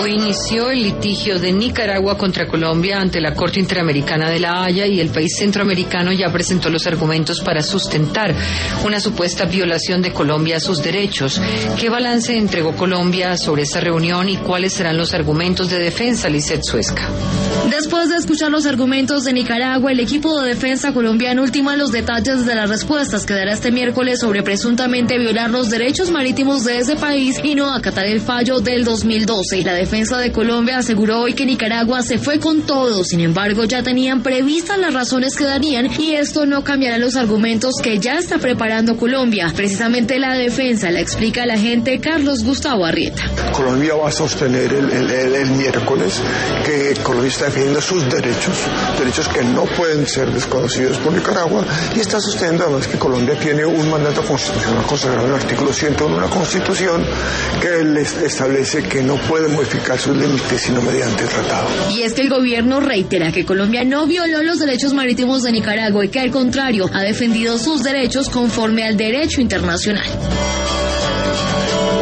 Hoy inició el litigio de Nicaragua contra Colombia ante la Corte Interamericana de La Haya y el país centroamericano ya presentó los argumentos para sustentar una supuesta violación de Colombia a sus derechos. ¿Qué balance entregó Colombia sobre esta reunión y cuáles serán los argumentos de defensa, Lizeth Suezca? Después de escuchar los argumentos de Nicaragua, el equipo de defensa colombiano ultima los detalles de las respuestas que dará este miércoles sobre presuntamente violar los derechos marítimos de ese país y no acatar el fallo del 2012. La defensa de Colombia aseguró hoy que Nicaragua se fue con todo, sin embargo ya tenían previstas las razones que darían y esto no cambiará los argumentos que ya está preparando Colombia. Precisamente la defensa la explica el agente Carlos Gustavo Arrieta. Colombia va a sostener el miércoles que Colombia está defendiendo sus derechos que no pueden ser desconocidos por Nicaragua, y está sosteniendo además que Colombia tiene un mandato constitucional consagrado en el artículo 101 de la Constitución que les establece que no puede modificar sus límites sino mediante tratado. Y es que el gobierno reitera que Colombia no violó los derechos marítimos de Nicaragua y que al contrario ha defendido sus derechos conforme al derecho internacional.